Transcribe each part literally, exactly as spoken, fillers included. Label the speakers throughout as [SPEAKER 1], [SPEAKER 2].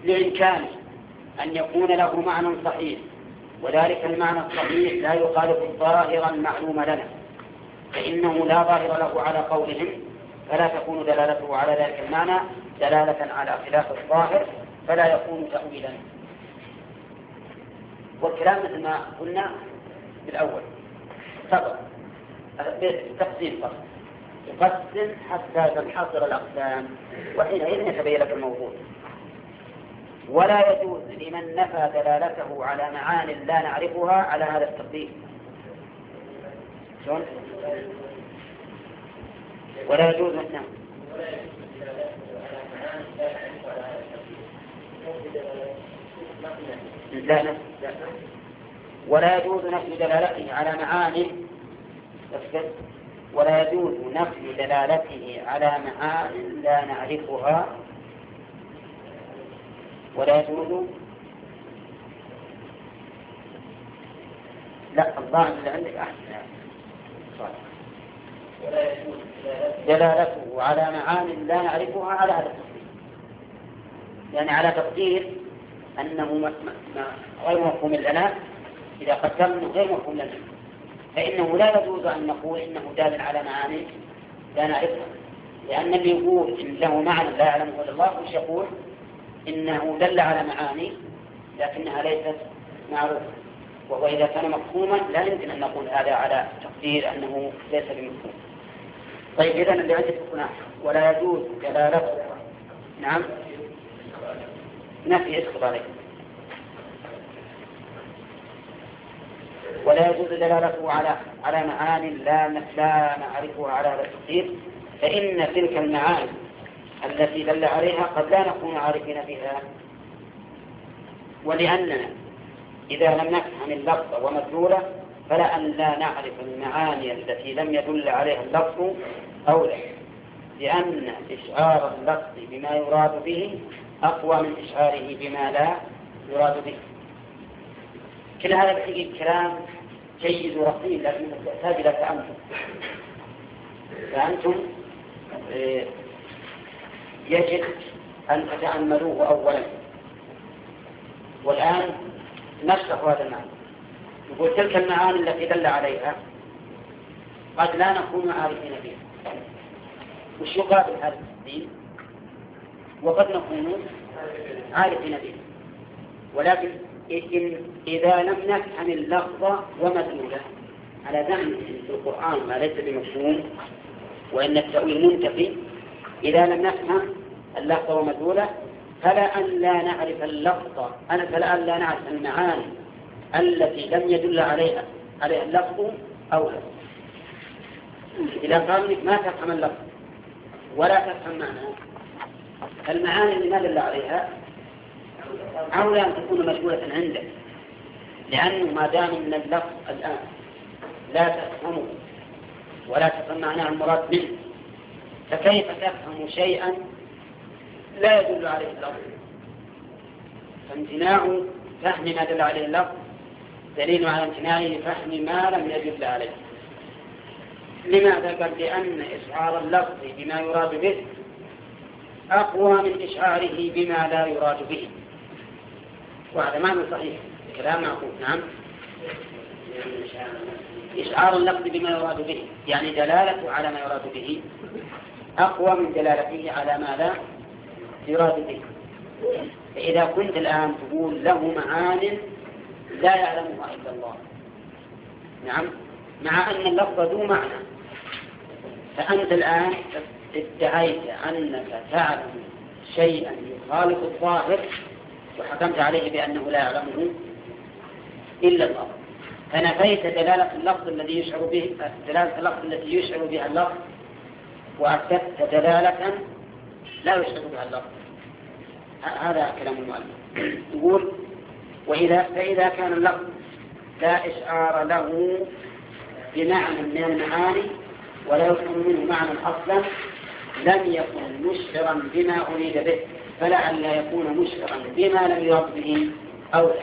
[SPEAKER 1] لإمكانه أن يكون له معنى صحيح، وذلك المعنى الصحيح لا يخالف الظاهر المعلوم لنا، فإنه لا ظاهر له على قولهم، فلا تكون دلالته على ذلك المعنى دلالة على خلاف الظاهر، فلا يكون تأويلا. والكلام مثل ما قلنا بالأول فقط تقسيم فقط، يقسم حتى تنحصر الأقسام، وحينئذ يتبين لك الموضوع. ولا يجوز لمن نفى دلالته على معان لا نعرفها على هذا التقدير. شون؟ ولا يجوز نعم. لا لا ولا يجوز نفي دلالته على معان ولا يجوز نفي دلالته على معان لا نعرفها ولا يجوز لا الظاهر اللي عندك أحسن ولا يجوز دلالته على معان لا نعرفها على هذا التقدير، يعني على تقدير أنه غير مفهوم لنا. إذا قدرنا غير مفهوم لنا فإنه لا يجوز أن نقول إنه دال على معاني لا نعرفها، لأن اللي يقول إن له معنى لا يعلمه إلا الله وش يقول؟ إنه دل على معاني لكنها ليست معروفة، وهو إذا كان مفهوما لا يمكن أن نقول هذا على تقدير أنه ليس بمفهوم. طيب إذن اللي عندك هنا ولا يجوز دلالته نعم نفي اسقط عليه ولا يجوز دلالته على على معاني لا لا نعرفها على هذا التقدير، فإن تلك المعاني التي دل عليها قد لا نكون عارفين بها، ولأننا إذا لم نفهم اللفظ ومدلوله فلا أن لا نعرف المعاني التي لم يدل عليها اللفظ أولى، لأن إشعار اللفظ بما يراد به أقوى من إشعاره بما لا يراد به. كل هذا الحقيقة كلام جيد ورصين، لكن يحتاج إلى تأمل. فأنتم يجب أن تتأملوه أولا، والآن نشرح هذا المعنى. يقول تلك المعاني التي دل عليها قد لا نكون عارفين بها، وش يقابل هذا الدين؟ وقد نكون عارفين بها، ولكن إن إذا لم نفهم اللفظ ومدلوله على زعم في القرآن ما ليس بمفهوم وإن التأويل منتفي، إذا لم نفهم اللفظ ومدلوله فلا أن لا نعرف اللفظ أنا فلا أن لا نعرف المعاني التي لم يدل عليها عليها اللفظ أولى. إذا قال لك ما تفهم اللفظ ولا تفهم معناه، المعاني اللي ما دل عليها أولى أن تكون مشغولة عندك، لأنه ما دام من اللفظ الآن لا تفهمه ولا تفهم معناه المراد منه، فكيف تفهم شيئا لا يدل عليه اللفظ؟ فامتناع فهم ما دل عليه اللفظ دليل على امتناعه فهم ما لم يدل عليه. لماذا؟ قال لأن إشعار اللفظ بما يراد به أقوى من إشعاره بما لا يراد به، وهذا معنى صحيح كلام معقول. نعم، إشعار اللفظ بما يراد به يعني دلالته على ما يراد به أقوى من دلالته على ما لا يراد به. فإذا كنت الآن تقول له معان لا يعلمها إلا الله، نعم، مع أن اللفظ ذو معنى، فأنت الآن ادعيت أنك تعلم شيئا يخالف الظاهر وحكمت عليه بأنه لا يعلمه إلا الله، فنفيت دلالة اللفظ الذي يشعر به دلالة اللفظ التي يشعر بها اللفظ، وأثبت دلالة لا يشعر بها اللفظ. هذا كلام المؤلف. يقول وإذا فإذا كان اللفظ لا إشعار له بمعنى من المعاني ولا يفهم منه معنى أصلا لم يكن مشعرا بما أريد به، فلا أن لا يكون مشعرا بما لم يرد به أولى.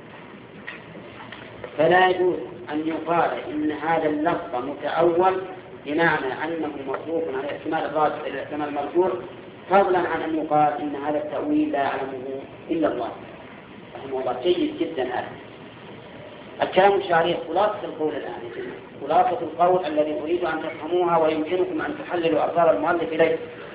[SPEAKER 1] فلا يجوز أن يقال إن هذا اللفظ متأول بمعنى أنه مصروف على الاحتمال الراجح إلى الاحتمال المرجوح، فضلا عن أن يقال إن هذا التأويل لا يعلمه إلا إلا الله. رحمه الله جيد جدا هذا الكلام الشعري. خلاصة القول الآن، خلاصة القول الذي أريد أن تفهموها ويمكنكم أن تحللوا أرضار المؤلف إليه،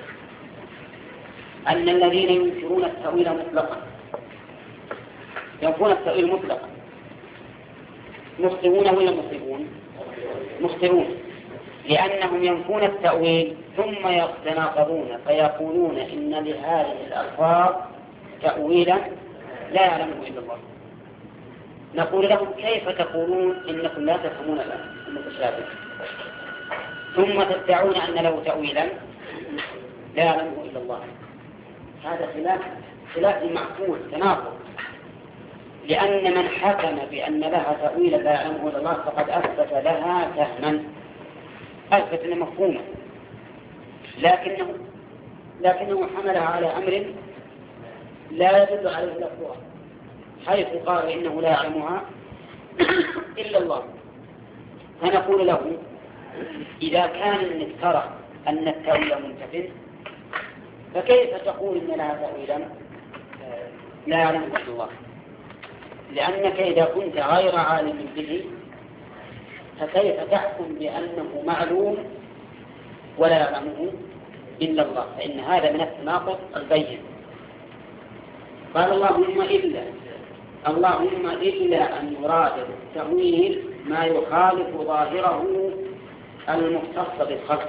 [SPEAKER 1] أن الذين ينكرون التأويل مطلقا ينفون التأويل مطلقا مخطئون ولا مصيبون؟ مخطئون، لأنهم ينفون التأويل ثم يتناقضون فيقولون إن لهذه الألفاظ تأويلا لا يعلمه إلا الله. نقول لهم كيف تقولون إنكم لا تفهمون المتشابه ثم تدعون أن له تأويلا لا يعلمه إلا الله؟ هذا خلاف خلاف معقول، تناقض. لأن من حكم بأن لها تأويلا لا يعلمه إلا الله فقد أثبت لها فهما، أثبت أنه مفهوما، لكنه لكنه حملها على أمر لا يدل عليه لفظها، حيث قال إنه لا يعلمها إلا الله. فنقول له إذا كان انك ترى أن التأويل منتفٍ فكيف تقول إن لها تأويلا لا يعلمه إلا الله؟ لأنك إذا كنت غير عالم به فكيف تحكم بأنه معلوم ولا يعلمه إلا الله؟ فإن هذا من التناقض البين. قال اللهم إلا اللهم إلا أن يراد التأويل ما يخالف ظاهره المختص بالخلق.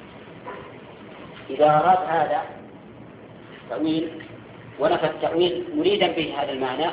[SPEAKER 1] إذا أراد هذا تأويل ونفى التأويل مريدا به هذا المعنى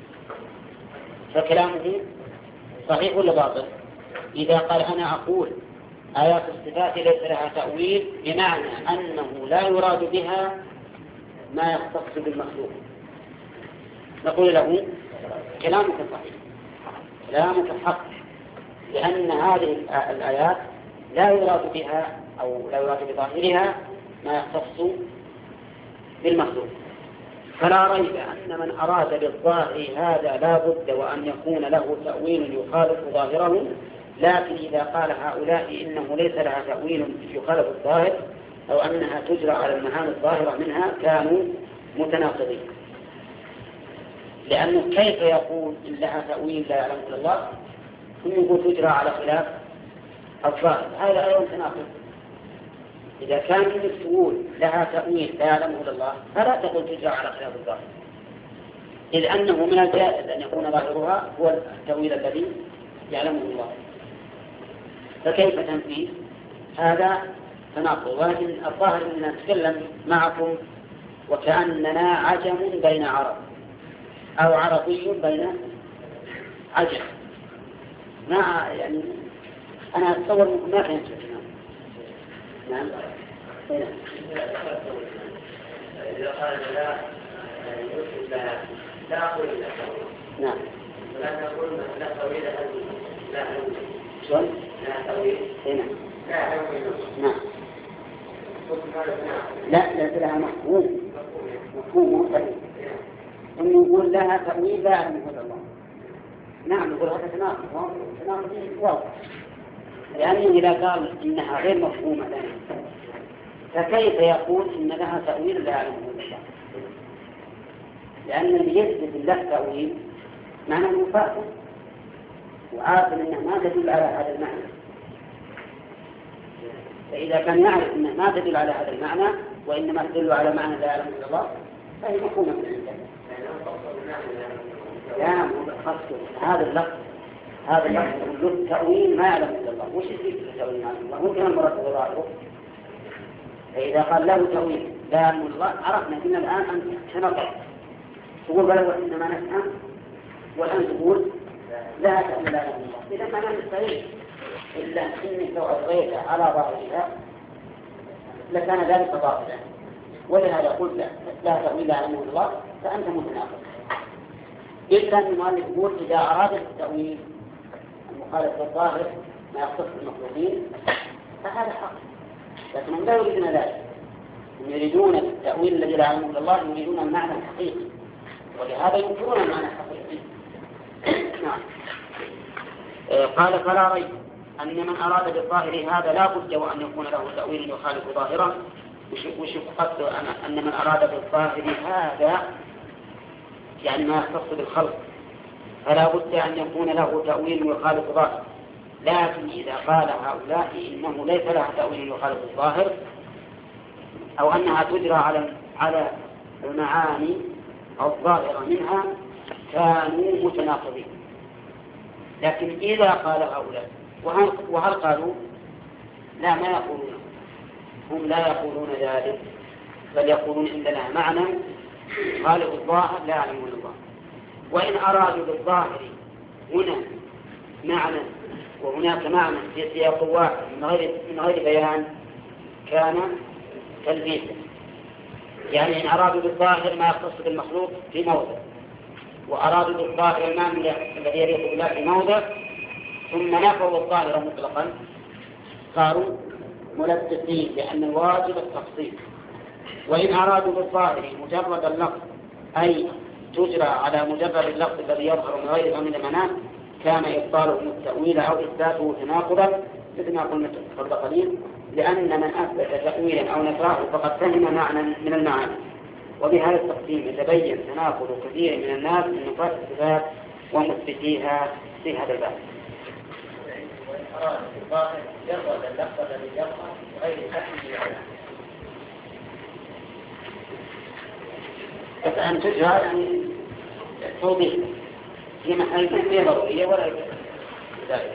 [SPEAKER 1] فكلامه صحيح ولا باطل؟ إذا قال أنا أقول آيات الصفات ليس لها تأويل بمعنى أنه لا يراد بها ما يختص بالمخلوق، نقول له كلامك صحيح، كلامك حق، لأن هذه الآيات لا يراد بها أو لا يراد بظاهرها ما يختص بالمخلوق. فلا ريب أن من أراد بالظاهر هذا لا بد وأن يكون له تأويل يخالف ظاهره، لكن إذا قال هؤلاء إنه ليس لها تأويل يخالف الظاهر أو أنها تجرى على المعاني الظاهرة منها كانوا متناقضين. لأنه كيف يقول إن لها تأويل لا يعلم إلا الله ثم يقول تجرى على خلاف الظاهر؟ هذا أيضا تناقض. إذا كان انك تقول لها تأويل لا يعلمه إلا الله فلا تقول تجرى على خلاف الظاهر، إذ أنه من الجائز أن يكون ظاهرها هو التأويل الذي يعلمه الله، فكيف تنفي؟ هذا تناقض. ولكن الظاهر أننا نتكلم معكم وكأننا عجم بين عرب أو عربي بين عجم، ما يعني أنا أتصور منكم ما فهمت. نعم.
[SPEAKER 2] إذا قال لا يوجد لها لا أقول لها.
[SPEAKER 1] نعم.
[SPEAKER 2] ولا نقول لا تأويل لا أقول.
[SPEAKER 1] شلون؟
[SPEAKER 2] لا تأويل.
[SPEAKER 1] هنا.
[SPEAKER 2] لا أقول.
[SPEAKER 1] نعم. لا ليس لها مفهوم. مفهوم مختلف. إنه يقول لها تأويل لا يعلمه إلا الله. نعم يقول هذا تناقض، تناقض واضح. لأنه إذا قال إنها غير مفهومة لنا فكيف يقول إن لها تأويل لا يعلمه إلا الله؟ لأن اللي يثبت له تأويل معنى أنه فاسد وعارف أنها ما تدل على هذا المعنى. فإذا كان يعرف أنها ما تدل على هذا المعنى وإنما تدل على معنى لا يعلمه إلا الله فهي مفهومة من عنده. لا مخصص هذا اللفظ هذا اللفظ له تأويل ما يعلم إلا الله. وش يصير تأويل ما يعلم الله؟ ممكن المراد ظاهره. فإذا قال له تأويل لا يعلم الله عرفنا إن الآن أنت تنقل تقول بل وإنما نفهم والآن تقول لا تأويل لا يعلم الله. إذا ما نستطيع إلا إنك لو ألغيت على ظاهرها لكان ذلك باطلا، ولهذا قلت لا, لا تأويل لا يعلم الله فأنت متناقض. إلا أن المؤلف يقول إذا أراد التأويل المخالف للظاهر ما يختص بالمخلوقين فهذا حق، لكنهم لا يريدون ذلك. هم يريدون التأويل الذي لا يعلمه إلا الله، يريدون المعنى الحقيقي، ولهذا ينكرون المعنى الحقيقي. نعم. قال فلا ريب أن من أراد بالظاهر هذا لا بد وأن يكون له تأويل يخالف ظاهره. وش قصد أن من أراد بالظاهر هذا يعني ما يختص بالخلق، فلا بد أن يكون له تأويل يخالف ظاهر. لكن إذا قال هؤلاء إنه ليس لها تأويل يخالف الظاهر، أو أنها تجرى على على المعاني الظاهرة منها، كانوا متناقضين. لكن إذا قال هؤلاء، وهل, وهل قالوا؟ لا، ما يقولون، هم لا يقولون ذلك، بل يقولون عندنا معنى خالق الظاهر لا يعلمون الله. وإن أرادوا بالظاهر هنا معنى وهناك معنى في سياق واحد من غير من غير بيان، كان تلبيسا. يعني إن أرادوا بالظاهر ما يختص بالمخلوق في موضع، وأرادوا بالظاهر المعنى الذي يليق بالله في موضع، ثم نفوا الظاهر مطلقا، صاروا ملبسين، لأن الواجب التفصيل. وإن أرادوا بالظاهر مجرد اللفظ، أي تجرى على مجرد اللفظ الذي يظهر من غير من المنام، كان إبطاله التأويل أو إثباته تناقضا، مثل ما قلنا قبل قليل، لأن من أثبت تأويلا أو نفاه فقد فهم معنى من المعاني. وبهذا التقسيم يتبين تناقض كثير من الناس من نفاة الصفات ومثبتيها في هذا الباب. وإن أراد بالظاهر مجرد اللفظ الذي يظهر غير فهم. بس أن تجرى يعني توضيح في محل غير ضرورية ولا ذلك.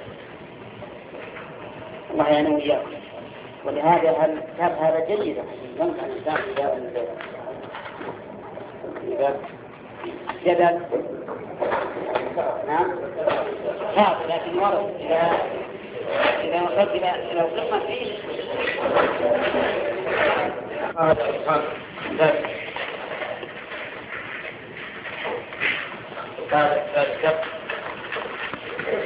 [SPEAKER 1] الله يعني وياكم. ولهذا الكتاب هذا جيد، يمكن الإنسان إذا إذا جدل نعم هذا، لكن ورد إذا إذا وصلت إلى لو قمة فيه هذا هذا